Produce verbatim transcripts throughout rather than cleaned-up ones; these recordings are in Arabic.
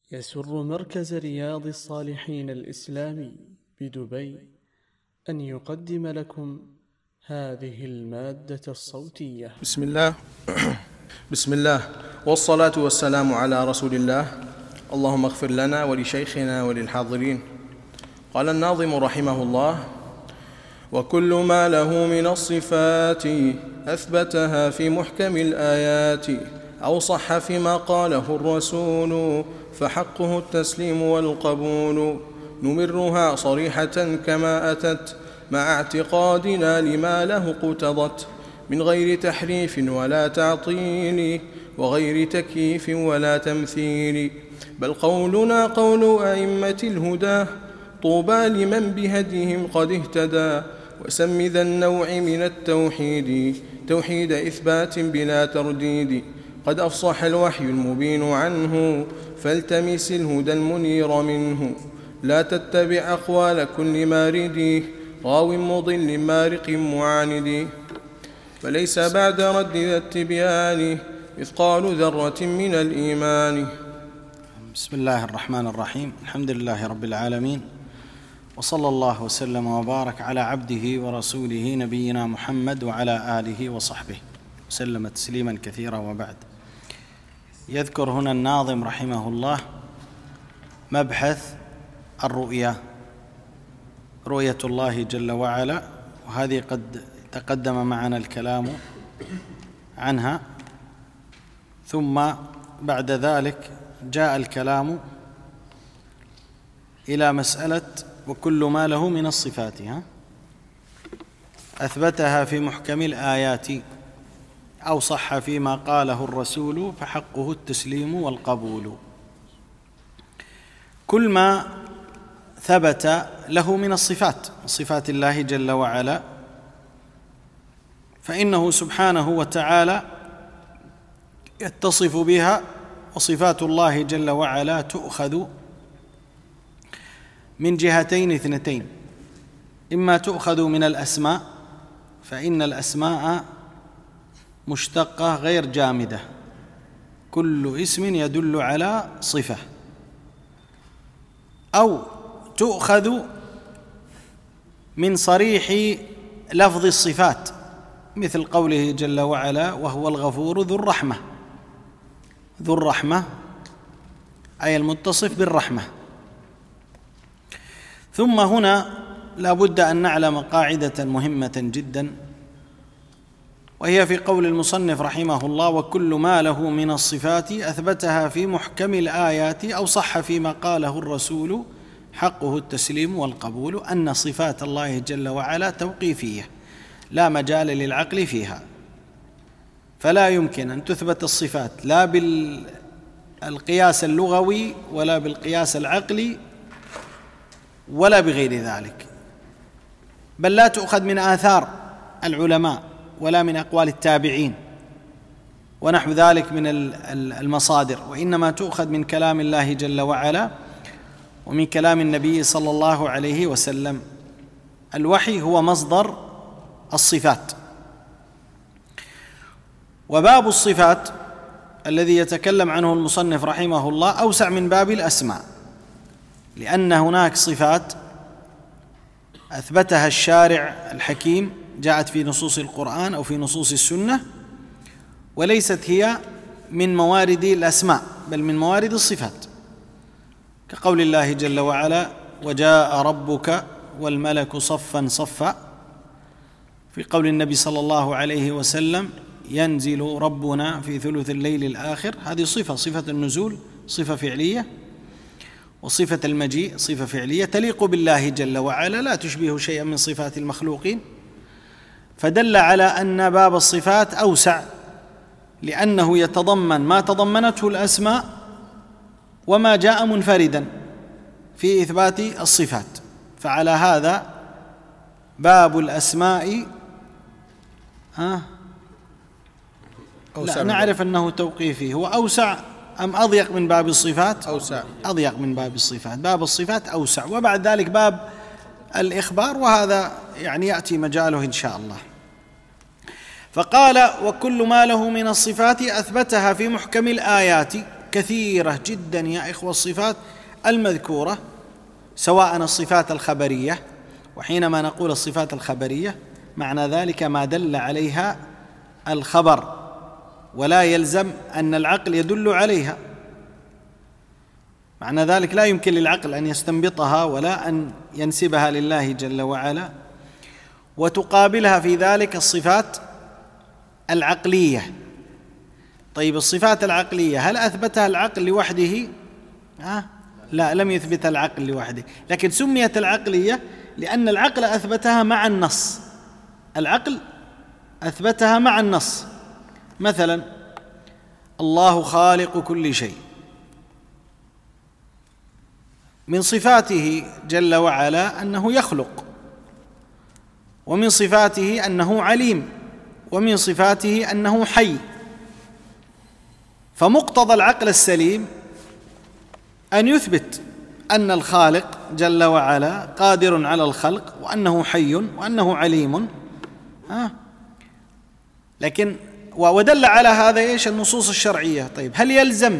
يسر مركز رياض الصالحين الإسلامي بدبي أن يقدم لكم هذه المادة الصوتية. بسم الله بسم الله والصلاة والسلام على رسول الله. اللهم اغفر لنا ولشيخنا وللحاضرين. قال الناظم رحمه الله: وكل ما له من الصفات أثبتها في محكم الآيات أو صح فيما قاله الرسول فحقه التسليم والقبول. نمرها صريحة كما أتت مع اعتقادنا لما له اقتضت من غير تحريف ولا تعطيل وغير تكييف ولا تمثيل، بل قولنا قول أئمة الهدى طوبى لمن بهديهم قد اهتدى. وسم ذا النوع من التوحيد توحيد إثبات بلا ترديد، قد أفصح الوحي المبين عنه فالتمس الهدى المنير منه. لا تتبع أقوال كل مارد غاو مضل مارق معاند، فليس بعد رد ذا التبيان مثقال ذرة من الإيمان. بسم الله الرحمن الرحيم. الحمد لله رب العالمين، وصلى الله وسلم وبارك على عبده ورسوله نبينا محمد وعلى آله وصحبه وسلم تسليما كثيرا. وبعد، يذكر هنا الناظم رحمه الله مبحث الرؤيا، رؤية الله جل وعلا، وهذه قد تقدم معنا الكلام عنها، ثم بعد ذلك جاء الكلام إلى مسألة وكل ما له من الصفات أثبتها في محكم الآيات أو صح فيما قاله الرسول فحقه التسليم والقبول. كل ما ثبت له من الصفات، صفات الله جل وعلا، فإنه سبحانه وتعالى يتصف بها، وصفات الله جل وعلا تؤخذ من جهتين اثنتين: إما تؤخذ من الأسماء، فإن الأسماء مشتقة غير جامدة، كل اسم يدل على صفة، أو تؤخذ من صريح لفظ الصفات، مثل قوله جل وعلا: وهو الغفور ذو الرحمة. ذو الرحمة أي المتصف بالرحمة. ثم هنا لا بد أن نعلم قاعدة مهمة جدا، وهي في قول المصنف رحمه الله: وكل ما له من الصفات أثبتها في محكم الآيات أو صح فيما قاله الرسول حقه التسليم والقبول. أن صفات الله جل وعلا توقيفية لا مجال للعقل فيها، فلا يمكن أن تثبت الصفات لا بالقياس اللغوي ولا بالقياس العقلي ولا بغير ذلك، بل لا تؤخذ من آثار العلماء ولا من أقوال التابعين ونحو ذلك من المصادر، وإنما تؤخذ من كلام الله جل وعلا ومن كلام النبي صلى الله عليه وسلم. الوحي هو مصدر الصفات. وباب الصفات الذي يتكلم عنه المصنف رحمه الله أوسع من باب الأسماء، لأن هناك صفات أثبتها الشارع الحكيم، جاءت في نصوص القرآن أو في نصوص السنة، وليست هي من موارد الأسماء بل من موارد الصفات، كقول الله جل وعلا: وجاء ربك والملك صفا صفا، في قول النبي صلى الله عليه وسلم: ينزل ربنا في ثلث الليل الآخر. هذه صفة، صفة النزول صفة فعلية، وصفة المجيء صفة فعلية تليق بالله جل وعلا، لا تشبه شيئا من صفات المخلوقين، فدل على أن باب الصفات أوسع، لأنه يتضمن ما تضمنته الأسماء وما جاء منفردا في إثبات الصفات. فعلى هذا باب الأسماء ها لا نعرف أنه توقيفي، هو أوسع أم أضيق من باب الصفات؟ أوسع، أضيق من باب الصفات. باب الصفات أوسع، وبعد ذلك باب الإخبار، وهذا يعني يأتي مجاله إن شاء الله. فقال: وكل ما له من الصفات أثبتها في محكم الآيات كثيرة جدا يا إخوة الصفات المذكورة، سواء الصفات الخبرية، وحينما نقول الصفات الخبرية معنى ذلك ما دل عليها الخبر، ولا يلزم أن العقل يدل عليها. معنى ذلك لا يمكن للعقل أن يستنبطها ولا أن ينسبها لله جل وعلا. وتقابلها في ذلك الصفات العقلية. طيب الصفات العقلية هل أثبتها العقل لوحده؟ آه لا، لم يثبت العقل لوحده، لكن سميت العقلية لأن العقل أثبتها مع النص. العقل أثبتها مع النص. مثلا الله خالق كل شيء، من صفاته جل وعلا أنه يخلق، ومن صفاته أنه عليم، ومن صفاته أنه حي. فمقتضى العقل السليم أن يثبت أن الخالق جل وعلا قادر على الخلق، وأنه حي، وأنه عليم. آه. لكن ودل على هذا إيش؟ النصوص الشرعية. طيب هل يلزم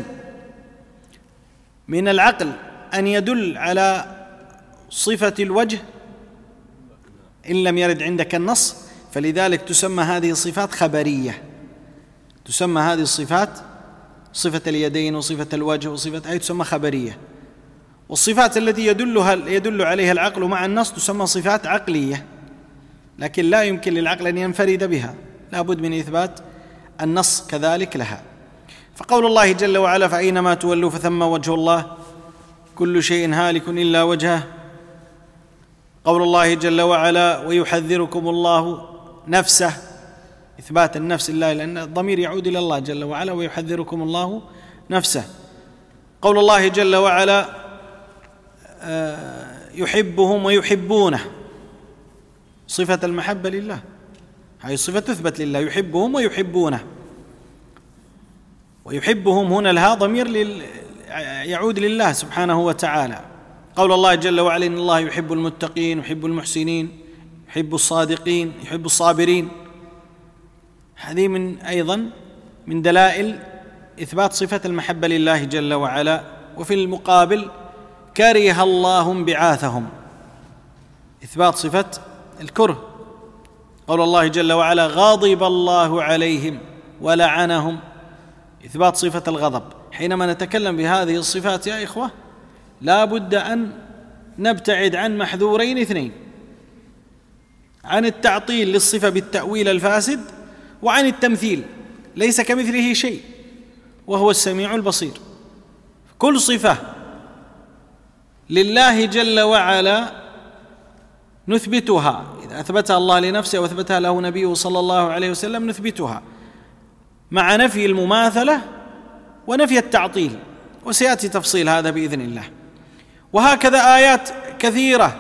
من العقل أن يدل على صفة الوجه إن لم يرد عندك النص؟ فلذلك تسمى هذه الصفات خبرية. تسمى هذه الصفات صفة اليدين وصفة الوجه وصفة أي تسمى خبرية. والصفات التي يدلها يدل عليها العقل مع النص تسمى صفات عقلية، لكن لا يمكن للعقل أن ينفرد بها، لا بد من إثبات النص كذلك لها. فقول الله جل وعلا فأينما تولوا فثم وجه الله كل شيء هالك إلا وجهه. قول الله جل وعلا ويحذركم الله نفسه، إثبات النفس لله لأن الضمير يعود إلى الله جل وعلا، ويحذركم الله نفسه. قول الله جل وعلا يحبهم ويحبونه، صفة المحبة لله، هذه الصفة تثبت لله، يحبهم ويحبونه. ويحبهم هنا لها ضمير لل... يعود لله سبحانه وتعالى. قول الله جل وعلا إن الله يحب المتقين، يحب المحسنين، يحب الصادقين، يحب الصابرين. هذه من أيضا من دلائل إثبات صفة المحبة لله جل وعلا. وفي المقابل كره الله انبعاثهم، إثبات صفة الكره. قول الله جل وعلا غضب الله عليهم ولعنهم، إثبات صفة الغضب. حينما نتكلم بهذه الصفات يا إخوة لا بد أن نبتعد عن محذورين اثنين: عن التعطيل للصفة بالتأويل الفاسد، وعن التمثيل. ليس كمثله شيء وهو السميع البصير. كل صفة لله جل وعلا نثبتها، إذا أثبتها الله لنفسه وأثبتها له نبيه صلى الله عليه وسلم نثبتها مع نفي المماثلة ونفي التعطيل، وسيأتي تفصيل هذا بإذن الله. وهكذا آيات كثيرة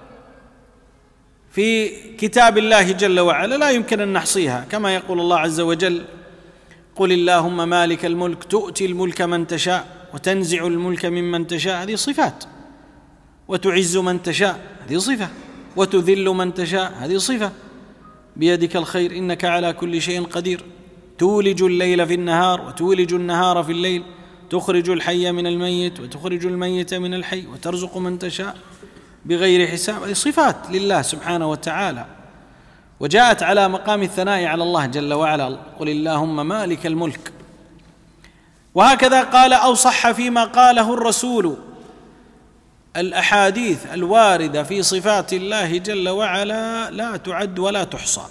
في كتاب الله جل وعلا لا يمكن أن نحصيها، كما يقول الله عز وجل قل اللهم مالك الملك تؤتي الملك من تشاء وتنزع الملك ممن تشاء، هذه صفات. وتعز من تشاء، هذه صفة. وتذل من تشاء، هذه صفة. بيدك الخير إنك على كل شيء قدير. تولج الليل في النهار وتولج النهار في الليل، تخرج الحي من الميت وتخرج الميت من الحي، وترزق من تشاء بغير حساب. هذه صفات لله سبحانه وتعالى، وجاءت على مقام الثناء على الله جل وعلا قل اللهم مالك الملك. وهكذا قال أو صح فيما قاله الرسول الأحاديث الواردة في صفات الله جل وعلا لا تعد ولا تحصى،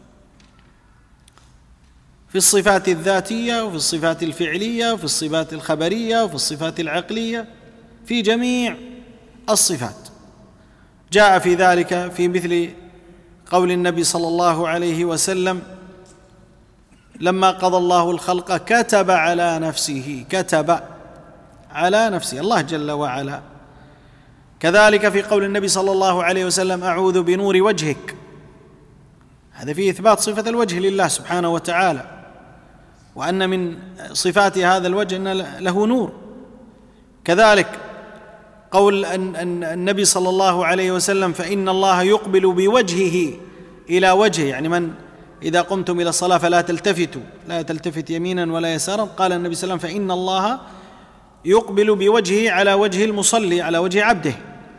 في الصفات الذاتية وفي الصفات الفعلية وفي الصفات الخبرية وفي الصفات العقلية، في جميع الصفات. جاء في ذلك في مثل قول النبي صلى الله عليه وسلم لما قضى الله الخلق كتب على نفسه، كتب على نفسه الله جل وعلا. كذلك في قول النبي صلى الله عليه وسلم أعوذ بنور وجهك، هذا فيه إثبات صفة الوجه لله سبحانه وتعالى، وأن من صفات هذا الوجه أن له نور. كذلك قول النبي صلى الله عليه وسلم فإن الله يقبل بوجهه إلى وجهه، يعني من إذا قمتم إلى الصلاة فلا تلتفتوا، لا تلتفت يمينا ولا يسارا. قال النبي صلى الله عليه وسلم فإن الله يقبل بوجهه على وجه المصلي، على وجه عبده.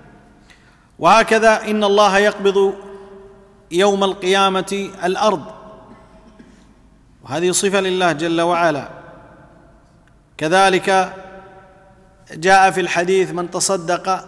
وهكذا إن الله يقبض يوم القيامة الأرض، وهذه صفة لله جل وعلا. كذلك جاء في الحديث: من تصدق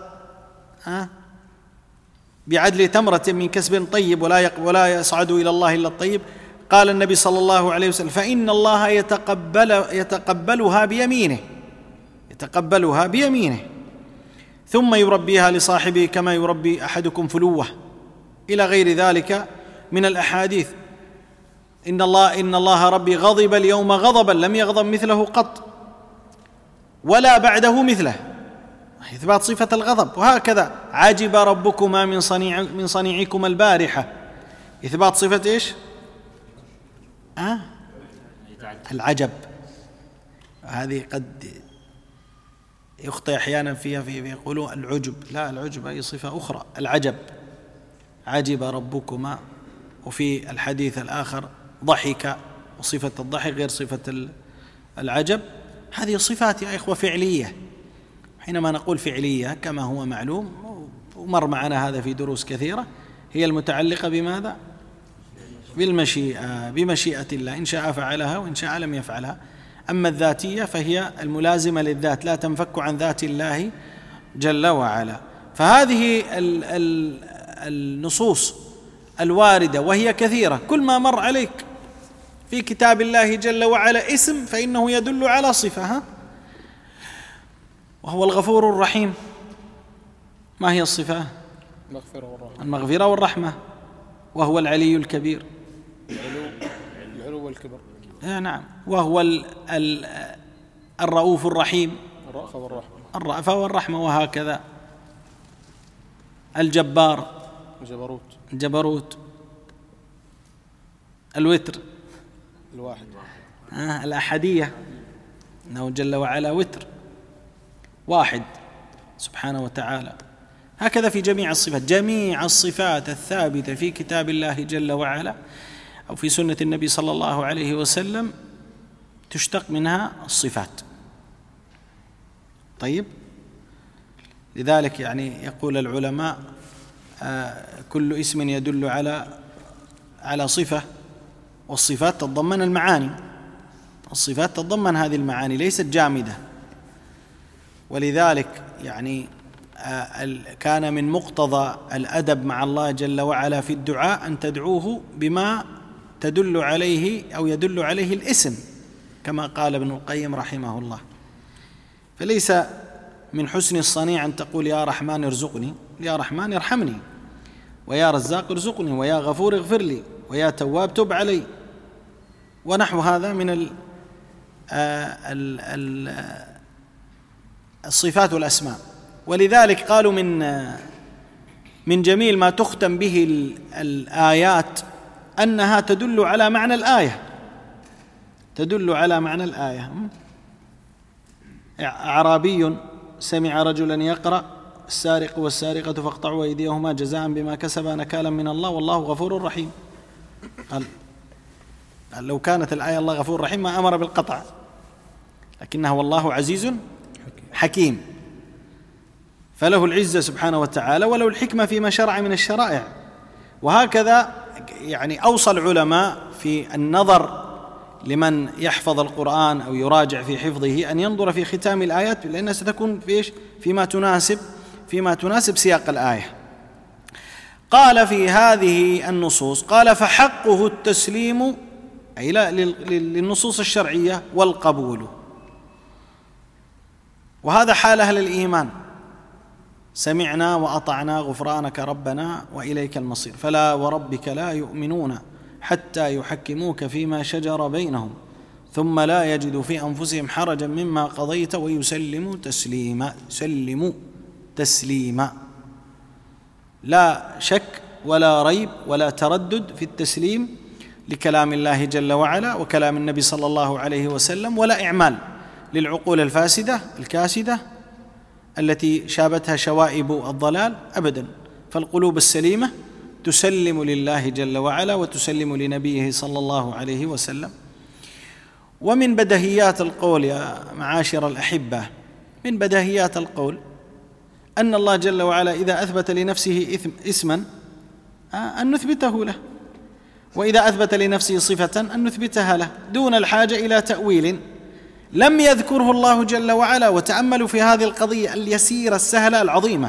بعدل تمرة من كسب طيب ولا ولا يصعد إلى الله إلا الطيب، قال النبي صلى الله عليه وسلم: فإن الله يتقبل يتقبلها بيمينه يتقبلها بيمينه ثم يربيها لصاحبه كما يربي أحدكم فلوه، إلى غير ذلك من الأحاديث. إن الله إن الله ربي غضب اليوم غضبا لم يغضب مثله قط ولا بعده مثله، إثبات صفة الغضب. وهكذا عجب ربكما من صنيع من صنيعكما البارحة، إثبات صفة إيش؟ أه؟ العجب. هذه قد يخطئ أحيانا فيها في يقولوا العجب، لا، العجب أي صفة أخرى، العجب. عجب ربكما، وفي الحديث الآخر ضحك، وصفة الضحك غير صفة العجب. هذه صفات يا إخوة فعلية. حينما نقول فعلية كما هو معلوم ومر معنا هذا في دروس كثيرة، هي المتعلقة بماذا؟ بالمشيئة، بمشيئة الله، إن شاء فعلها وإن شاء لم يفعلها. أما الذاتية فهي الملازمة للذات، لا تنفك عن ذات الله جل وعلا. فهذه ال ال النصوص الواردة وهي كثيرة، كل ما مر عليك في كتاب الله جل وعلا اسم فإنه يدل على صفة، ها؟ وهو الغفور الرحيم. ما هي الصفة؟ المغفرة والرحمة. وهو العلي الكبير، العلو والكبر. نعم. وهو ال ال الرؤوف الرحيم، الرأفة والرحمة الرأفة والرحمة. وهكذا الجبار، الجبروت الجبروت. الوتر، الواحد. آه الأحدية، إنه جل وعلا وتر واحد سبحانه وتعالى. هكذا في جميع الصفات، جميع الصفات الثابتة في كتاب الله جل وعلا أو في سنة النبي صلى الله عليه وسلم تشتق منها الصفات. طيب، لذلك يعني يقول العلماء: آه كل اسم يدل على على صفة، والصفات تتضمن المعاني، الصفات تتضمن هذه المعاني، ليست جامدة. ولذلك يعني كان من مقتضى الأدب مع الله جل وعلا في الدعاء أن تدعوه بما تدل عليه أو يدل عليه الاسم، كما قال ابن القيم رحمه الله. فليس من حسن الصنيع أن تقول: يا رحمن ارزقني، يا رحمن ارحمني، ويا رزاق ارزقني، ويا غفور اغفر لي، ويا تواب تب علي، ونحو هذا من ال ال ال الصفات والأسماء. ولذلك قالوا من من جميل ما تختم به الآيات أنها تدل على معنى الآية، تدل على معنى الآية. أعرابي سمع رجلا يقرأ: السارق والسارقة فاقطعوا أيديهما جزاء بما كسبا نكالا من الله والله غفور رحيم. قال لو كانت الآية الله غفور رحيم ما أمر بالقطع، لكنها والله عزيز حكيم، فله العزة سبحانه وتعالى وله الحكمة فيما شرع من الشرائع. وهكذا يعني أوصى العلماء في النظر لمن يحفظ القرآن أو يراجع في حفظه أن ينظر في ختام الآيات، لأنها ستكون فيش فيما تناسب فيما تناسب سياق الآية. قال في هذه النصوص، قال: فحقه التسليم، أي للنصوص الشرعية، والقبول. وهذا حال أهل الإيمان: سمعنا وأطعنا غفرانك ربنا وإليك المصير، فلا وربك لا يؤمنون حتى يحكموك فيما شجر بينهم ثم لا يجدوا في أنفسهم حرجا مما قضيت ويسلموا تسليما. يسلموا تسليما، لا شك ولا ريب ولا تردد في التسليم لكلام الله جل وعلا وكلام النبي صلى الله عليه وسلم، ولا إعمال للعقول الفاسدة الكاسدة التي شابتها شوائب الضلال أبدا. فالقلوب السليمة تسلم لله جل وعلا وتسلم لنبيه صلى الله عليه وسلم. ومن بدهيات القول يا معاشر الأحبة من بديهيات القول أن الله جل وعلا إذا أثبت لنفسه اسما أن نثبته له، وإذا أثبت لنفسه صفة أن نثبتها له دون الحاجة إلى تأويل لم يذكره الله جل وعلا. وتأملوا في هذه القضية اليسيرة السهلة العظيمة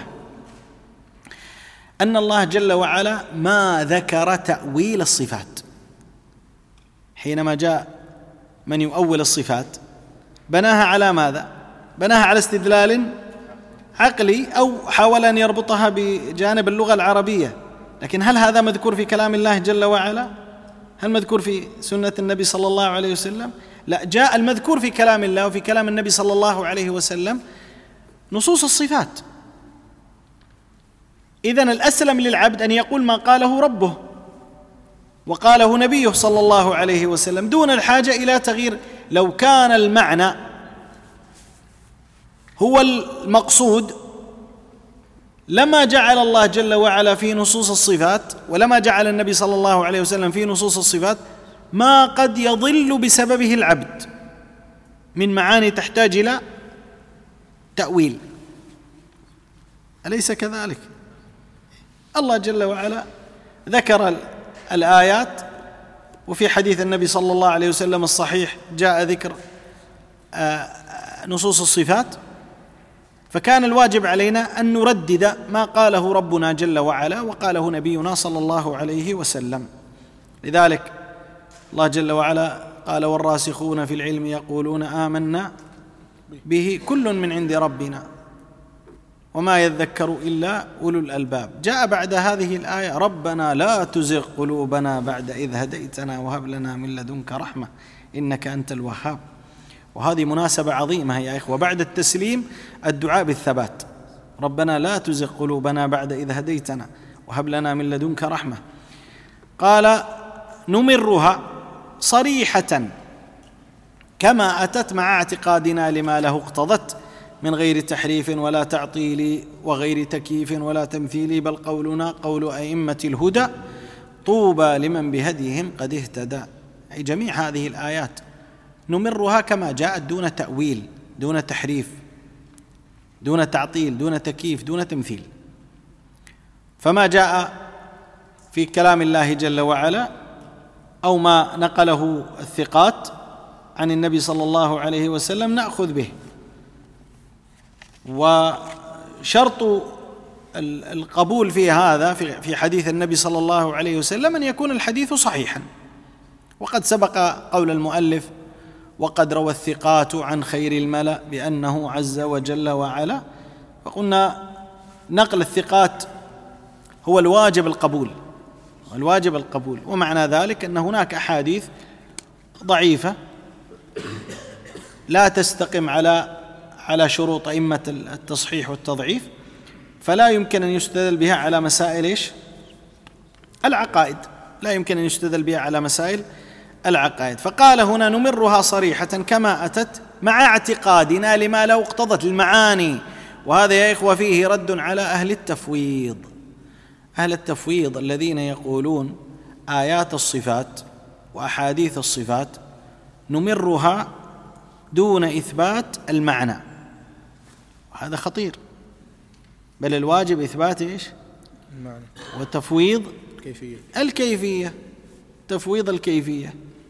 أن الله جل وعلا ما ذكر تأويل الصفات. حينما جاء من يؤول الصفات بناها على ماذا؟ بناها على استدلال عقلي أو حاول أن يربطها بجانب اللغة العربية، لكن هل هذا مذكور في كلام الله جل وعلا؟ هل مذكور في سنة النبي صلى الله عليه وسلم؟ لا، جاء المذكور في كلام الله وفي كلام النبي صلى الله عليه وسلم نصوص الصفات. إذن الأسلم للعبد أن يقول ما قاله ربه وقاله نبيه صلى الله عليه وسلم دون الحاجة إلى تغيير. لو كان المعنى هو المقصود لما جعل الله جل وعلا في نصوص الصفات، ولما جعل النبي صلى الله عليه وسلم في نصوص الصفات ما قد يضل بسببه العبد من معاني تحتاج إلى تأويل. أليس كذلك؟ الله جل وعلا ذكر الآيات، وفي حديث النبي صلى الله عليه وسلم الصحيح جاء ذكر نصوص الصفات، فكان الواجب علينا أن نردد ما قاله ربنا جل وعلا وقاله نبينا صلى الله عليه وسلم. لذلك الله جل وعلا قال والراسخون في العلم يقولون آمنا به كل من عند ربنا وما يذكر إلا أولو الألباب. جاء بعد هذه الآية ربنا لا تزغ قلوبنا بعد إذ هديتنا وهب لنا من لدنك رحمة إنك أنت الوهاب. وهذه مناسبة عظيمة يا إخوة، بعد التسليم الدعاء بالثبات، ربنا لا تزغ قلوبنا بعد إذ هديتنا وهب لنا من لدنك رحمة. قال نمرها صريحة كما أتت مع اعتقادنا لما له اقتضت من غير تحريف ولا تعطيل وغير تكييف ولا تمثيل، بل قولنا قول أئمة الهدى طوبى لمن بهديهم قد اهتدى. أي جميع هذه الآيات نمرها كما جاءت دون تأويل دون تحريف دون تعطيل دون تكييف دون تمثيل. فما جاء في كلام الله جل وعلا أو ما نقله الثقات عن النبي صلى الله عليه وسلم نأخذ به. وشرط القبول في هذا في حديث النبي صلى الله عليه وسلم أن يكون الحديث صحيحا. وقد سبق قول المؤلف وقد روى الثقات عن خير الملأ بأنه عز وجل وعلا، فقلنا نقل الثقات هو الواجب القبول الواجب القبول ومعنى ذلك أن هناك أحاديث ضعيفة لا تستقم على على شروط أئمة التصحيح والتضعيف، فلا يمكن أن يستدل بها على مسائل إيش؟ العقائد، لا يمكن أن يستدل بها على مسائل العقائد. فقال هنا نمرها صريحة كما أتت مع اعتقادنا لما لو اقتضت المعاني. وهذا يا إخوة فيه رد على أهل التفويض أهل التفويض الذين يقولون آيات الصفات وأحاديث الصفات نمرها دون إثبات المعنى، وهذا خطير. بل الواجب إثبات إيش؟ المعنى، وتفويض الكيفية الكيفية تفويض الكيفية.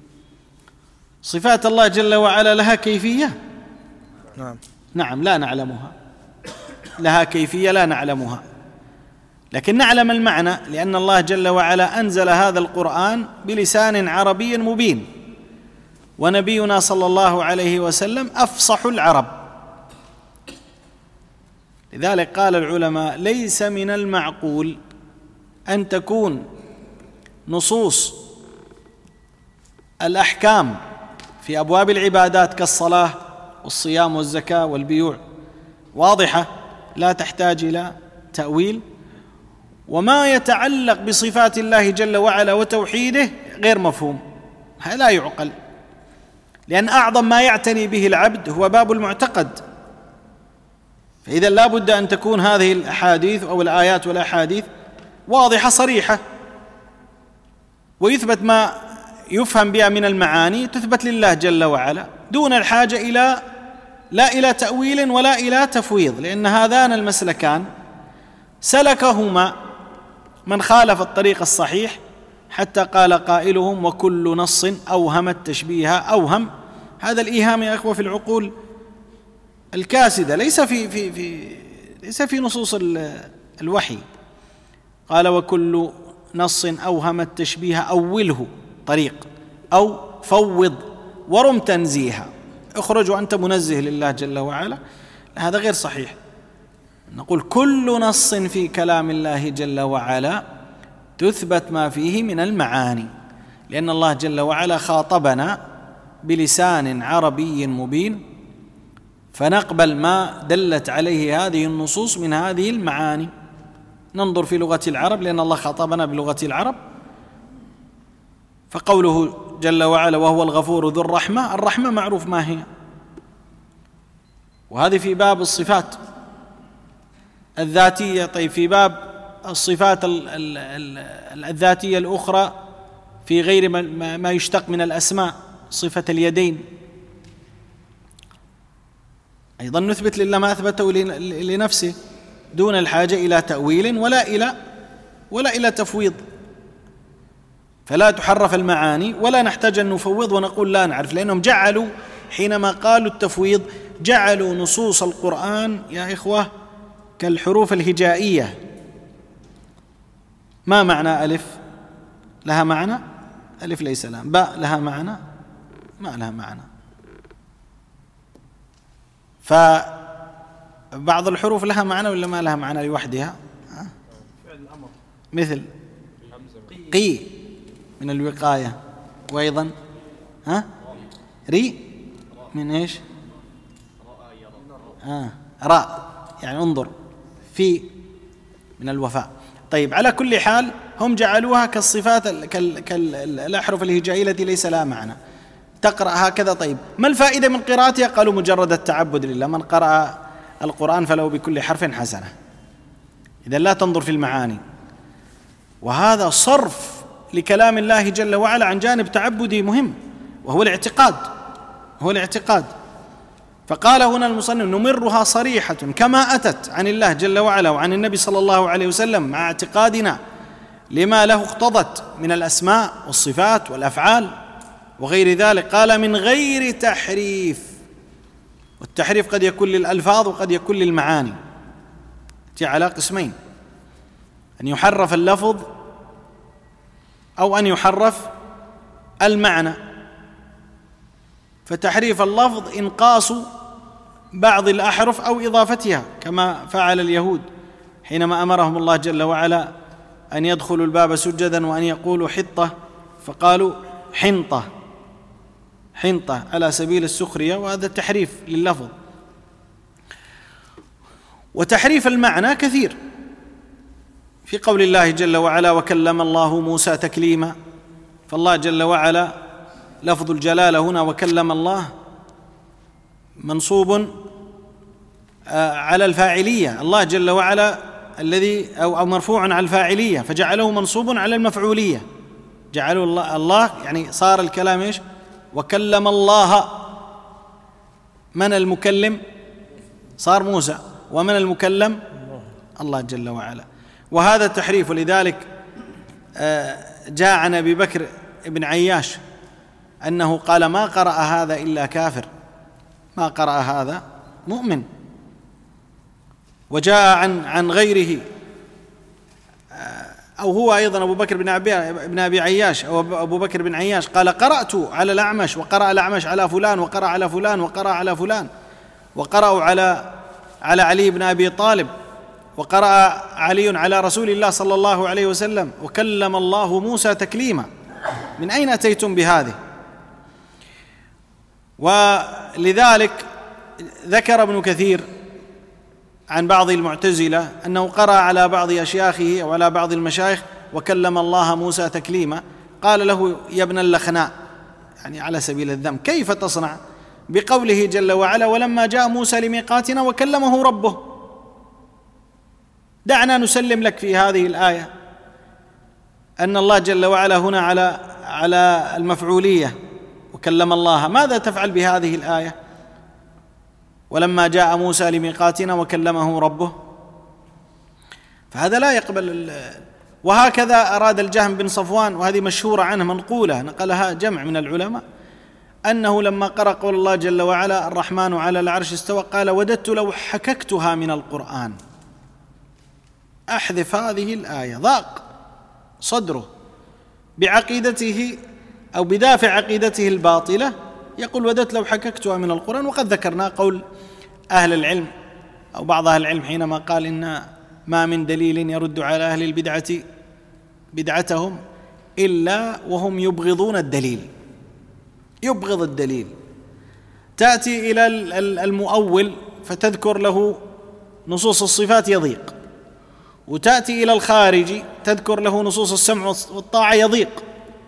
صفات الله جل وعلا لها كيفية؟ نعم نعم لا نعلمها، لها كيفية لا نعلمها، لكن نعلم المعنى لأن الله جل وعلا أنزل هذا القرآن بلسان عربي مبين، ونبينا صلى الله عليه وسلم أفصح العرب. لذلك قال العلماء ليس من المعقول أن تكون نصوص الأحكام في أبواب العبادات كالصلاة والصيام والزكاة والبيوع واضحة لا تحتاج إلى تأويل، وما يتعلق بصفات الله جل وعلا وتوحيده غير مفهوم. هذا لا يعقل، لأن أعظم ما يعتني به العبد هو باب المعتقد. فإذا لا بد أن تكون هذه الأحاديث أو الآيات والأحاديث واضحة صريحة، ويثبت ما يفهم بها من المعاني تثبت لله جل وعلا دون الحاجة إلى لا إلى تأويل ولا إلى تفويض، لأن هذان المسلكان سلكهما من خالف الطريق الصحيح، حتى قال قائلهم: وكل نص أوهم التشبيه أوهم. هذا الإيهام يا أخوة في العقول الكاسدة، ليس في في في ليس في نصوص الوحي. قال: وكل نص أوهم التشبيه أوله طريق، أو فوض ورم تنزيها، اخرج وأنت منزه لله جل وعلا. هذا غير صحيح. نقول كل نص في كلام الله جل وعلا تثبت ما فيه من المعاني، لأن الله جل وعلا خاطبنا بلسان عربي مبين، فنقبل ما دلت عليه هذه النصوص من هذه المعاني. ننظر في لغة العرب، لأن الله خاطبنا بلغة العرب، فقوله جل وعلا: وهو الغفور ذو الرحمة، الرحمة معروف ما هي، وهذه في باب الصفات الذاتية. طيب في باب الصفات الذاتية الأخرى في غير ما يشتق من الأسماء، صفة اليدين أيضا نثبت لله ما أثبته لنفسه دون الحاجة إلى تأويل ولا إلى ولا إلى تفويض، فلا تحرف المعاني ولا نحتاج أن نفوض ونقول لا نعرف، لأنهم جعلوا حينما قالوا التفويض جعلوا نصوص القرآن يا إخوة كالحروف الهجائية. ما معنى ألف؟ لها معنى؟ ألف ليس لها. باء لها معنى؟ ما لها معنى. فبعض الحروف لها معنى ولا ما لها معنى لوحدها؟ مثل قي من الوقاية، وأيضا ها ري من إيش؟ آه راء يعني انظر، في من الوفاء. طيب على كل حال هم جعلوها كالصفات كالأحرف الهجائية التي ليس لها معنى، تقرأ هكذا. طيب ما الفائدة من قراءتها؟ قالوا مجرد التعبد لله، من قرأ القرآن فله بكل حرف حسنة. إذن لا تنظر في المعاني، وهذا صرف لكلام الله جل وعلا عن جانب تعبدي مهم، وهو الاعتقاد هو الاعتقاد فقال هنا المصنف: نمرها صريحة كما أتت عن الله جل وعلا وعن النبي صلى الله عليه وسلم، مع اعتقادنا لما له اقتضت من الأسماء والصفات والأفعال وغير ذلك. قال: من غير تحريف، والتحريف قد يكون للألفاظ وقد يكون للمعاني، على قسمين: أن يحرف اللفظ أو أن يحرف المعنى. فتحريف اللفظ إنقاص بعض الأحرف أو إضافتها، كما فعل اليهود حينما أمرهم الله جل وعلا أن يدخلوا الباب سجدا وأن يقولوا حطة، فقالوا حنطة حنطة على سبيل السخرية، وهذا تحريف لللفظ. وتحريف المعنى كثير، في قول الله جل وعلا: وكلم الله موسى تكليما. فالله جل وعلا لفظ الجلالة هنا وكلم الله منصوب على الفاعلية، الله جل وعلا الذي أو مرفوع على الفاعلية، فجعله منصوب على المفعولية، جعلوا الله, الله يعني صار الكلام إيش؟ وكلم الله. من المكلم؟ صار موسى، ومن المكلم؟ الله جل وعلا. وهذا تحريف، ولذلك جاء عن أبي بكر بن عياش أنه قال: ما قرأ هذا إلا كافر، ما قرأ هذا مؤمن. وجاء عن عن غيره، أو هو أيضا أبو بكر بن أبي بن أبي عياش أو أبو بكر بن عياش قال: قرأت على الأعمش، وقرأ الأعمش على فلان، وقرأ على فلان، وقرأ على فلان، وقرأوا على على علي بن أبي طالب، وقرأ علي على رسول الله صلى الله عليه وسلم، وكلم الله موسى تكليما. من أين أتيتم بهذه؟ ولذلك ذكر ابن كثير عن بعض المعتزلة أنه قرأ على بعض أشياخه أو على بعض المشايخ: وكلم الله موسى تكليما. قال له: يا ابن اللخناء، يعني على سبيل الذم، كيف تصنع بقوله جل وعلا: ولما جاء موسى لميقاتنا وكلمه ربه؟ دعنا نسلم لك في هذه الآية أن الله جل وعلا هنا على على المفعولية، وكلم الله. ماذا تفعل بهذه الآية؟ ولما جاء موسى لميقاتنا وكلمه ربه، فهذا لا يقبل. وهكذا أراد الجهم بن صفوان، وهذه مشهورة عنه منقولة نقلها جمع من العلماء، أنه لما قرأ قول الله جل وعلا الرحمن على العرش استوى قال وددت لو حككتها من القرآن، أحذف هذه الآية. ضاق صدره بعقيدته أو بدافع عقيدته الباطلة، يقول وددت لو حككتها من القرآن. وقد ذكرنا قول أهل العلم أو بعض أهل العلم حينما قال إن ما من دليل يرد على أهل البدعة بدعتهم إلا وهم يبغضون الدليل. يبغض الدليل. تأتي إلى المؤول فتذكر له نصوص الصفات يضيق، وتأتي إلى الخارجي تذكر له نصوص السمع والطاعة يضيق،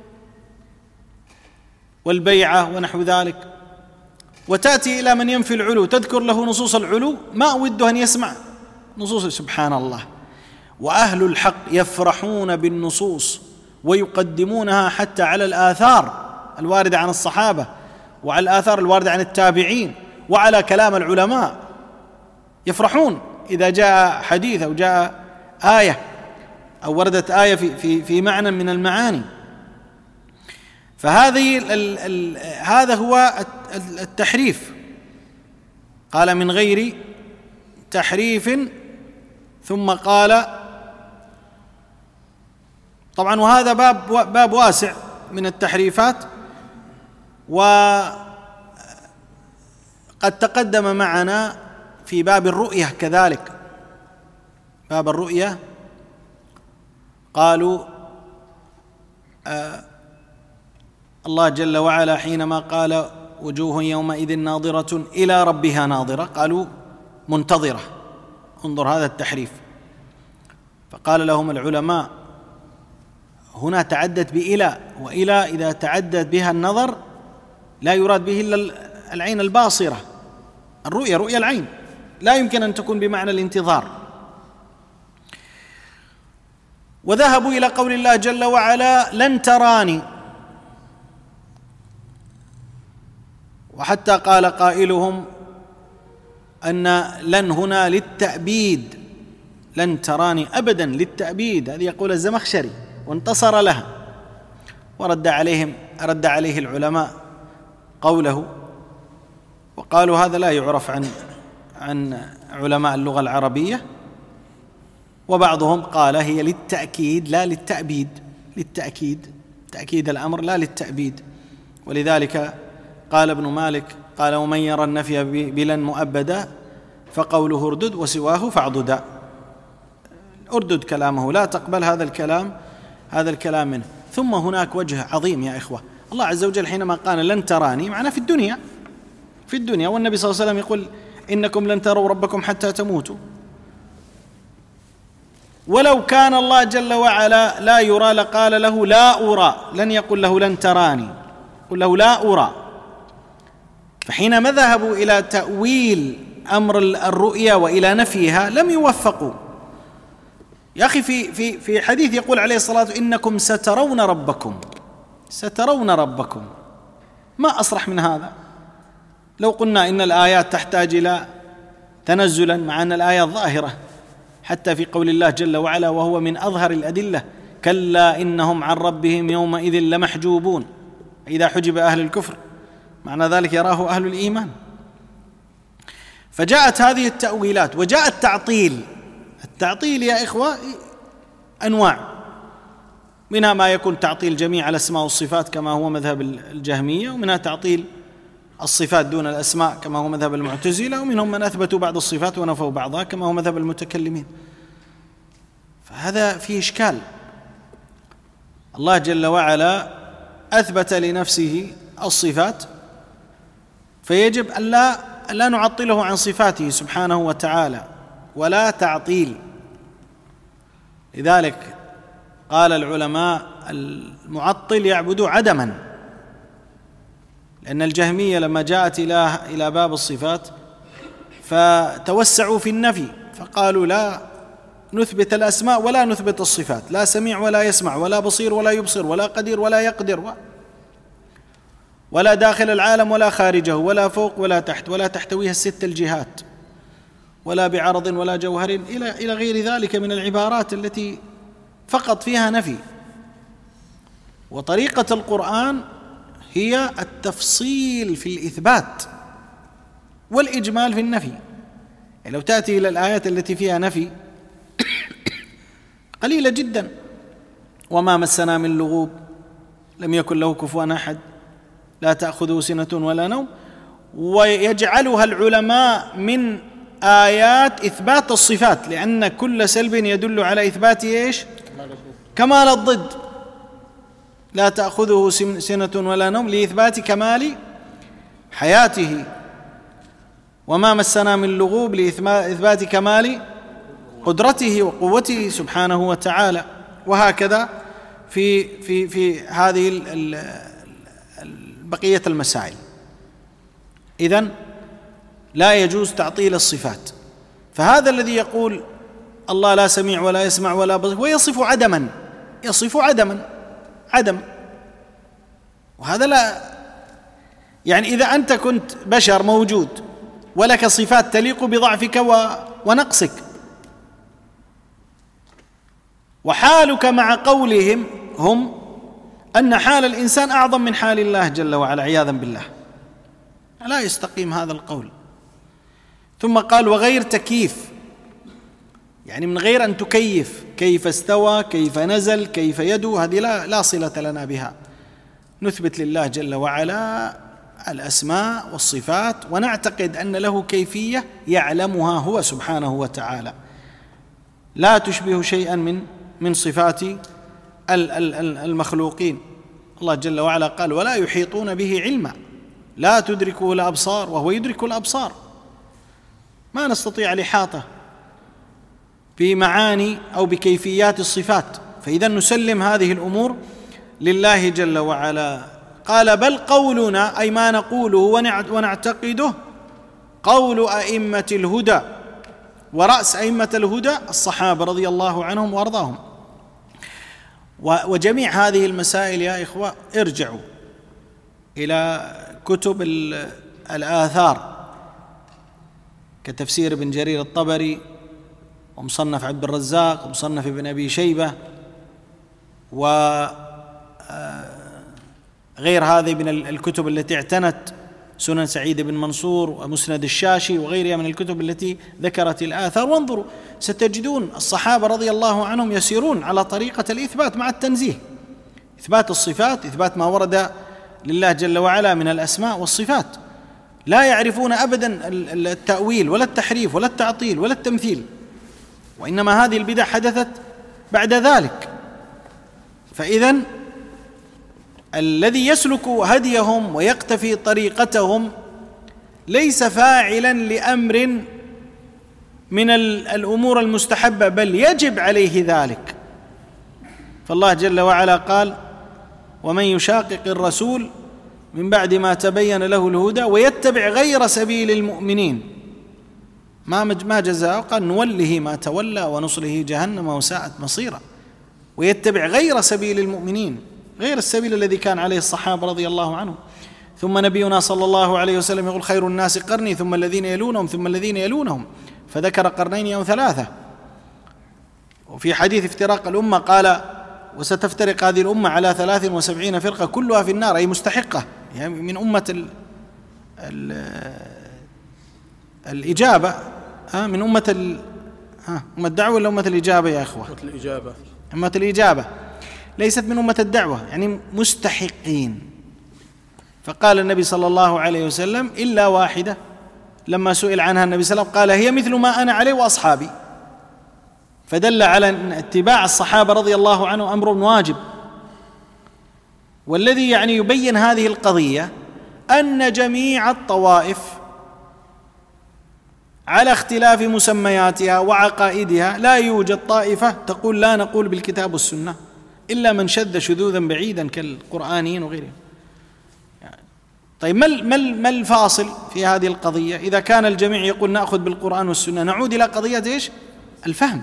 والبيعة ونحو ذلك. وتأتي إلى من ينفي العلو تذكر له نصوص العلو ما أوده أن يسمع نصوص. سبحان الله. وأهل الحق يفرحون بالنصوص ويقدمونها حتى على الآثار الواردة عن الصحابة، وعلى الآثار الواردة عن التابعين، وعلى كلام العلماء. يفرحون إذا جاء حديث أو جاء آية أو وردت آية في في في معنى من المعاني. فهذه ال ال هذا هو التحريف. قال من غير تحريف، ثم قال طبعا، وهذا باب باب واسع من التحريفات، وقد تقدم معنا في باب الرؤية كذلك. باب الرؤية قالوا آه الله جل وعلا حينما قال وجوه يومئذ ناظرة إلى ربها ناظرة، قالوا منتظرة. انظر هذا التحريف. فقال لهم العلماء هنا تعدت بإلى، وإلى إذا تعدت بها النظر لا يراد به إلا العين الباصرة. الرؤية رؤية العين لا يمكن أن تكون بمعنى الانتظار. وذهبوا إلى قول الله جل وعلا لن تراني، وحتى قال قائلهم أن لن هنا للتأبيد، لن تراني أبدا للتأبيد. هذه يقول الزمخشري وانتصر لها، ورد عليهم رد عليه العلماء قوله، وقالوا هذا لا يعرف عن عن علماء اللغة العربية. وبعضهم قال هي للتأكيد لا للتأبيد، للتأكيد تأكيد الأمر لا للتأبيد. ولذلك قال ابن مالك قال ومن يرى النفي بلن مؤبدا فقوله اردد وسواه فاعضدا. اردد كلامه، لا تقبل هذا الكلام هذا الكلام منه. ثم هناك وجه عظيم يا إخوة، الله عز وجل حينما قال لن تراني معنا في الدنيا في الدنيا والنبي صلى الله عليه وسلم يقول إنكم لن تروا ربكم حتى تموتوا. ولو كان الله جل وعلا لا يرى لقال له لا أرى، لن يقول له لن تراني، قل له لا أرى. فحينما ذهبوا إلى تأويل أمر الرؤيا وإلى نفيها لم يوفقوا. يا أخي في في في حديث يقول عليه الصلاة والسلام إنكم سترون ربكم، سترون ربكم. ما أصرح من هذا؟ لو قلنا إن الآيات تحتاج إلى تنزلا، مع أن الآيات ظاهرة حتى في قول الله جل وعلا وهو من أظهر الأدلة كلا إنهم عن ربهم يومئذ لمحجوبون. إذا حجب أهل الكفر معنى ذلك يراه أهل الإيمان. فجاءت هذه التأويلات وجاء التعطيل. التعطيل يا إخوة أنواع، منها ما يكون تعطيل جميع الأسماء والصفات كما هو مذهب الجهمية، ومنها تعطيل الصفات دون الأسماء كما هو مذهب المعتزلة، ومنهم من أثبتوا بعض الصفات ونفوا بعضها كما هو مذهب المتكلمين. فهذا فيه إشكال. الله جل وعلا أثبت لنفسه الصفات، فيجب أن لا, لا نعطله عن صفاته سبحانه وتعالى ولا تعطيل. لذلك قال العلماء المعطل يعبد عدما، لأن الجهمية لما جاءت إلى إلى باب الصفات فتوسعوا في النفي، فقالوا لا نثبت الأسماء ولا نثبت الصفات، لا سميع ولا يسمع ولا بصير ولا يبصر ولا قدير ولا يقدر و... ولا داخل العالم ولا خارجه، ولا فوق ولا تحت، ولا تحتويها الست الجهات، ولا بعرض ولا جوهر، إلى إلى غير ذلك من العبارات التي فقط فيها نفي. وطريقة القرآن هي التفصيل في الإثبات والإجمال في النفي. يعني لو تأتي إلى الآيات التي فيها نفي قليلة جدا: وما مسنا من لغوب، لم يكن له كفوا أحد، لا تأخذه سنة ولا نوم. ويجعلها العلماء من آيات إثبات الصفات، لأن كل سلب يدل على إثبات إيش؟ كمال الضد. لا تأخذه سنة ولا نوم لإثبات كمال حياته، وما مسنا من لغوب لإثبات كمال قدرته وقوته سبحانه وتعالى. وهكذا في في في هذه بقية المسائل. إذن لا يجوز تعطيل الصفات. فهذا الذي يقول الله لا سميع ولا يسمع ولا بصير ويصف عدما، يصف عدما عدم، وهذا لا يعني إذا أنت كنت بشر موجود ولك صفات تليق بضعفك ونقصك، وحالك مع قولهم هم أن حال الإنسان أعظم من حال الله جل وعلا عياذا بالله، لا يستقيم هذا القول. ثم قال: وغير تكييف، يعني من غير أن تكيف كيف استوى، كيف نزل، كيف يده، هذه لا, لا صلة لنا بها. نثبت لله جل وعلا الأسماء والصفات، ونعتقد أن له كيفية يعلمها هو سبحانه وتعالى، لا تشبه شيئا من من صفات المخلوقين. الله جل وعلا قال: ولا يحيطون به علما، لا تدركه الأبصار وهو يدرك الأبصار. ما نستطيع الإحاطة بمعاني أو بكيفيات الصفات، فإذا نسلم هذه الأمور لله جل وعلا. قال: بل قولنا، أي ما نقوله ونعتقده، قول أئمة الهدى، ورأس أئمة الهدى الصحابة رضي الله عنهم وأرضاهم. وجميع هذه المسائل يا إخوة ارجعوا إلى كتب الآثار كتفسير ابن جرير الطبري، ومصنف عبد الرزاق، ومصنف ابن أبي شيبة، وغير هذه من الكتب التي اعتنت، سنن سعيد بن منصور ومسند الشاشي وغيرها من الكتب التي ذكرت الآثار. وانظروا ستجدون الصحابة رضي الله عنهم يسيرون على طريقة الإثبات مع التنزيه، إثبات الصفات، إثبات ما ورد لله جل وعلا من الأسماء والصفات، لا يعرفون أبدا التأويل ولا التحريف ولا التعطيل ولا التمثيل، وإنما هذه البدع حدثت بعد ذلك. فإذن الذي يسلك هديهم ويقتفي طريقتهم ليس فاعلا لأمر من الأمور المستحبة، بل يجب عليه ذلك. فالله جل وعلا قال: ومن يشاقق الرسول من بعد ما تبين له الهدى ويتبع غير سبيل المؤمنين ما ما جزاءه، قال: نوله ما تولى ونصله جهنم وساءت مصيرا. ويتبع غير سبيل المؤمنين، غير السبيل الذي كان عليه الصحابة رضي الله عنهم. ثم نبينا صلى الله عليه وسلم يقول: خير الناس قرني ثم الذين يلونهم ثم الذين يلونهم، فذكر قرنين أو ثلاثة. وفي حديث افتراق الأمة قال: وستفترق هذه الأمة على ثلاث وسبعين فرقة كلها في النار، أي مستحقة، يعني من أمة ال ال الإجابة، ها من أمة ال ها أمة الدعوة ولا أمة الإجابة يا إخوة؟ أمة الإجابة. أمة الإجابة ليست من أمة الدعوة، يعني مستحقين. فقال النبي صلى الله عليه وسلم: إلا واحدة، لما سئل عنها النبي صلى الله عليه وسلم قال: هي مثل ما أنا عليه وأصحابي. فدل على أن اتباع الصحابة رضي الله عنهم أمر واجب. والذي يعني يبين هذه القضية أن جميع الطوائف على اختلاف مسمياتها وعقائدها، لا يوجد طائفة تقول لا نقول بالكتاب والسنة إلا من شذ شذوذا بعيدا كالقرآنيين وغيرهم. يعني طيب ما ما الفاصل في هذه القضية؟ إذا كان الجميع يقول نأخذ بالقرآن والسنة، نعود إلى قضية إيش؟ الفهم.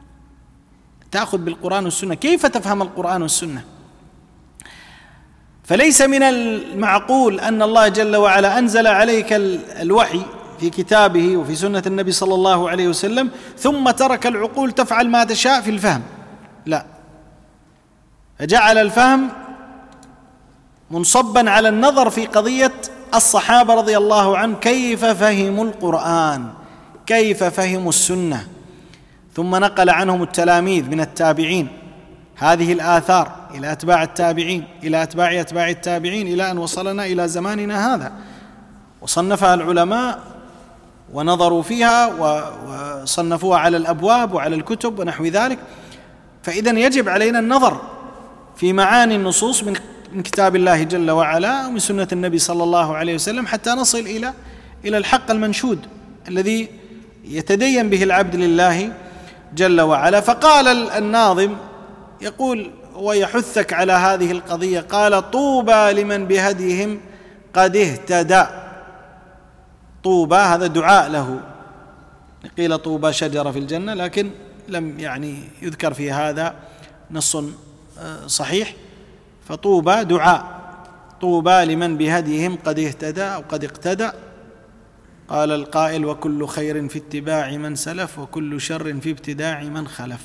تأخذ بالقرآن والسنة، كيف تفهم القرآن والسنة؟ فليس من المعقول أن الله جل وعلا أنزل عليك الوحي في كتابه وفي سنة النبي صلى الله عليه وسلم ثم ترك العقول تفعل ما تشاء في الفهم، لا، فجعل الفهم منصبا على النظر في قضية الصحابة رضي الله عنهم كيف فهموا القرآن، كيف فهموا السنة، ثم نقل عنهم التلاميذ من التابعين هذه الآثار إلى أتباع التابعين إلى أتباع أتباع التابعين إلى أن وصلنا إلى زماننا هذا، وصنفها العلماء ونظروا فيها وصنفوها على الأبواب وعلى الكتب ونحو ذلك. فإذن يجب علينا النظر في معاني النصوص من من كتاب الله جل وعلا ومن سنة النبي صلى الله عليه وسلم حتى نصل إلى إلى الحق المنشود الذي يتدين به العبد لله جل وعلا. فقال الناظم يقول ويحثك على هذه القضية، قال: طوبى لمن بهديهم قد اهتدى. طوبى هذا دعاء له، قيل طوبى شجرة في الجنة، لكن لم يعني يذكر في هذا نص صحيح، فطوبى دعاء، طوبى لمن بهديهم قد اهتدى أو قد اقتدى. قال القائل: وكل خير في اتباع من سلف وكل شر في ابتداع من خلف.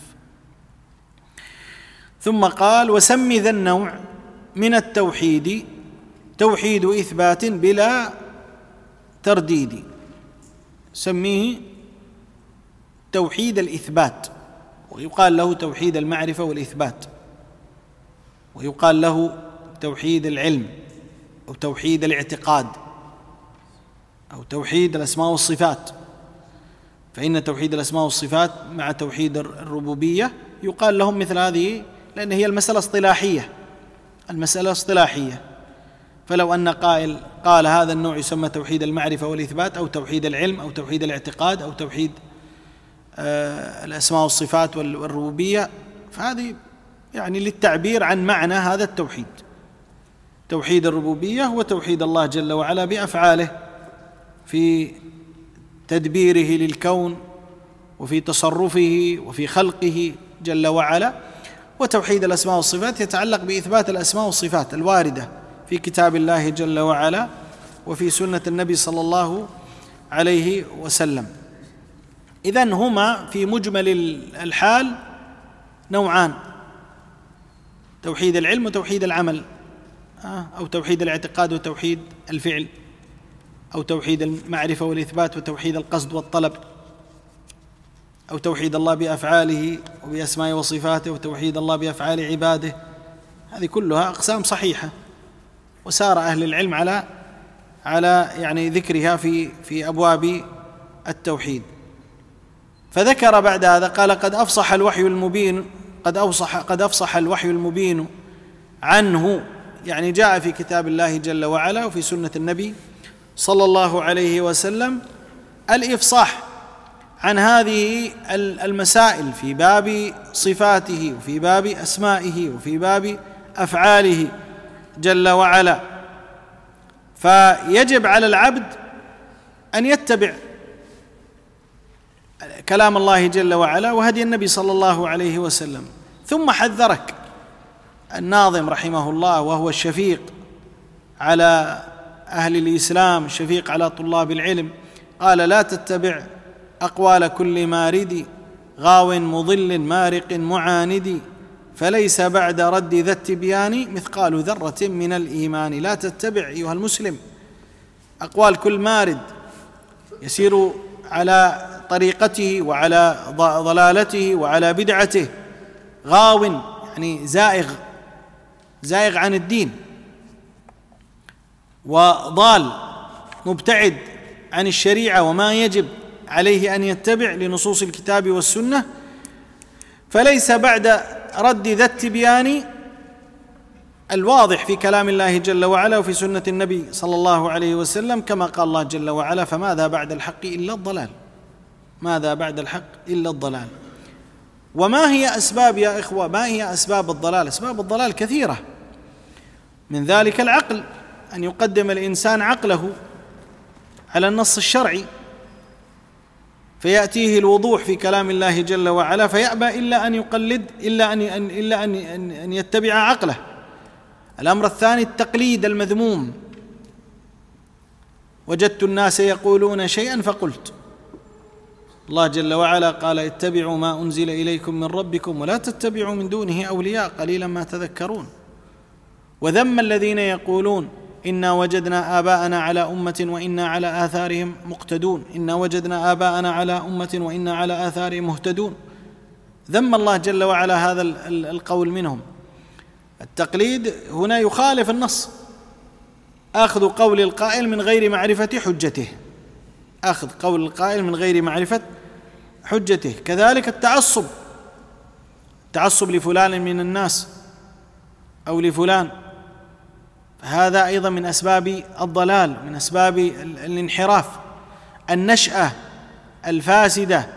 ثم قال: وسم ذا النوع من التوحيد توحيد إثبات بلا ترديد. سميه توحيد الإثبات، ويقال له توحيد المعرفة والإثبات، ويقال له توحيد العلم أو توحيد الاعتقاد أو توحيد الأسماء والصفات. فإن توحيد الأسماء والصفات مع توحيد الربوبية يقال لهم مثل هذه، لأن هي المسألة اصطلاحية، المسألة اصطلاحية. فلو أن قائل قال هذا النوع يسمى توحيد المعرفة والإثبات أو توحيد العلم أو توحيد الاعتقاد أو توحيد آه الأسماء والصفات والربوبية، فهذه يعني للتعبير عن معنى هذا التوحيد. توحيد الربوبية هو توحيد الله جل وعلا بأفعاله في تدبيره للكون وفي تصرفه وفي خلقه جل وعلا. وتوحيد الأسماء والصفات يتعلق بإثبات الأسماء والصفات الواردة في كتاب الله جل وعلا وفي سنة النبي صلى الله عليه وسلم. إذن هما في مجمل الحال نوعان: توحيد العلم وتوحيد العمل، أو توحيد الاعتقاد وتوحيد الفعل، أو توحيد المعرفة والإثبات وتوحيد القصد والطلب، أو توحيد الله بأفعاله وبأسمائه وصفاته وتوحيد الله بأفعال عباده. هذه كلها أقسام صحيحة، وسار أهل العلم على على يعني ذكرها في في أبواب التوحيد. فذكر بعد هذا قال: قد أفصح الوحي المبين قد أفصح قد أفصح الوحي المبين عنه، يعني جاء في كتاب الله جل وعلا وفي سنة النبي صلى الله عليه وسلم الإفصاح عن هذه المسائل في باب صفاته وفي باب أسمائه وفي باب أفعاله جل وعلا. فيجب على العبد أن يتبع كلام الله جل وعلا وهدي النبي صلى الله عليه وسلم. ثم حذرك الناظم رحمه الله وهو الشفيق على أهل الإسلام، الشفيق على طلاب العلم، قال: لا تتبع أقوال كل مارد غاو مضل مارق معاند، فليس بعد رد ذا التبيان مثقال ذرة من الإيمان. لا تتبع أيها المسلم أقوال كل مارد يسير على طريقته وعلى ضلالته وعلى بدعته، غاو يعني زائغ زائغ عن الدين، وضال مبتعد عن الشريعة وما يجب عليه أن يتبع لنصوص الكتاب والسنة. فليس بعد رد ذا التبيان الواضح في كلام الله جل وعلا وفي سنة النبي صلى الله عليه وسلم، كما قال الله جل وعلا: فماذا بعد الحق إلا الضلال. ماذا بعد الحق إلا الضلال. وما هي أسباب يا إخوة ما هي أسباب الضلال؟ أسباب الضلال كثيرة، من ذلك العقل، أن يقدم الإنسان عقله على النص الشرعي فيأتيه الوضوح في كلام الله جل وعلا فيأبى إلا أن يقلد إلا أن إلا أن أن يتبع عقله، الأمر الثاني التقليد المذموم، وجدت الناس يقولون شيئا فقلت. الله جل وعلا قال اتبعوا ما أنزل إليكم من ربكم ولا تتبعوا من دونه أولياء قليلا ما تذكرون. وذم الذين يقولون إنا وجدنا آباءنا على أمة وإنا على آثارهم مقتدون، إنا وجدنا آباءنا على أمة وإنا على آثارهم مهتدون. ذم الله جل وعلا هذا القول منهم. التقليد هنا يخالف النص، أخذ قول القائل من غير معرفة حجته، أخذ قول القائل من غير معرفة حجته. كذلك التعصب، التعصب لفلان من الناس أو لفلان، هذا أيضا من أسباب الضلال، من أسباب الانحراف، النشأة الفاسدة.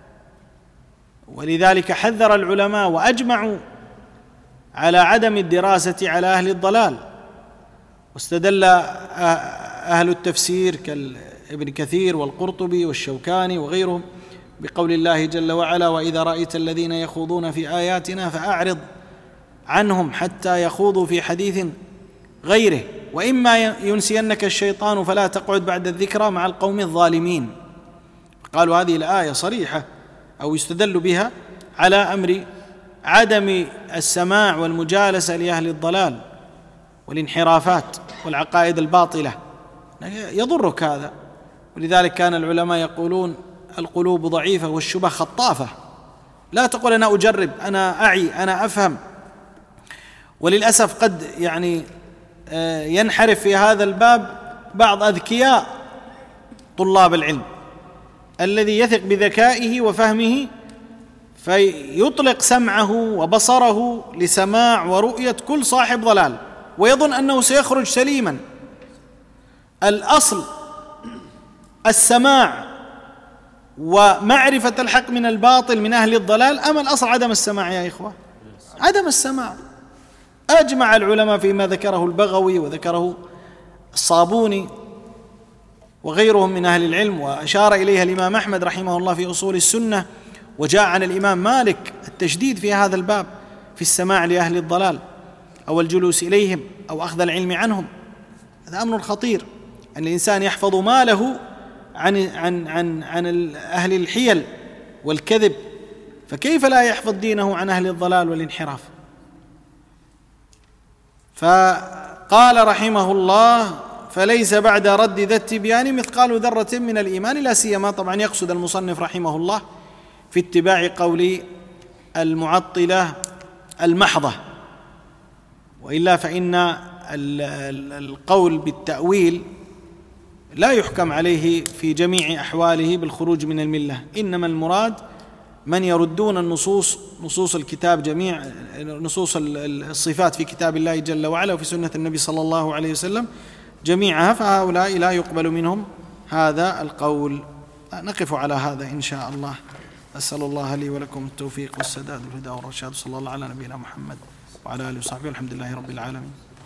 ولذلك حذر العلماء وأجمعوا على عدم الدراسة على أهل الضلال، واستدل أهل التفسير كابن كثير والقرطبي والشوكاني وغيرهم بقول الله جل وعلا وإذا رأيت الذين يخوضون في آياتنا فأعرض عنهم حتى يخوضوا في حديث غيره وإما ينسينك الشيطان فلا تقعد بعد الذكرى مع القوم الظالمين. قالوا هذه الآية صريحة أو يستدل بها على أمر عدم السماع والمجالسة لأهل الضلال والانحرافات والعقائد الباطلة، يضرك هذا. ولذلك كان العلماء يقولون القلوب ضعيفة والشبه خطافة. لا تقول أنا أجرب، أنا أعي، أنا أفهم. وللأسف قد يعني ينحرف في هذا الباب بعض أذكياء طلاب العلم الذي يثق بذكائه وفهمه فيطلق سمعه وبصره لسماع ورؤية كل صاحب ضلال ويظن أنه سيخرج سليما. الأصل السماع ومعرفة الحق من الباطل من أهل الضلال، أما الأصل عدم السماع يا إخوة، عدم السماع. أجمع العلماء فيما ذكره البغوي وذكره الصابوني وغيرهم من أهل العلم، وأشار إليها الإمام أحمد رحمه الله في أصول السنة، وجاء عن الإمام مالك التشديد في هذا الباب في السماع لأهل الضلال أو الجلوس إليهم أو أخذ العلم عنهم. هذا أمر خطير، أن الإنسان يحفظ ماله عن عن عن عن أهل الحيل والكذب، فكيف لا يحفظ دينه عن أهل الضلال والانحراف؟ فقال رحمه الله فليس بعد رد ذا التبيان مثقال ذرة من الإيمان، لا سيما طبعا يقصد المصنف رحمه الله في اتباع قول المعطلة المحضة، وإلا فإن القول بالتأويل لا يحكم عليه في جميع أحواله بالخروج من الملة، إنما المراد من يردون النصوص نصوص الكتاب، جميع نصوص الصفات في كتاب الله جل وعلا وفي سنة النبي صلى الله عليه وسلم جميعها، فهؤلاء لا يقبل منهم هذا القول. نقف على هذا إن شاء الله. أسأل الله لي ولكم التوفيق والسداد والهدى والرشاد، صلى الله على نبينا محمد وعلى آله وصحبه، والحمد لله رب العالمين.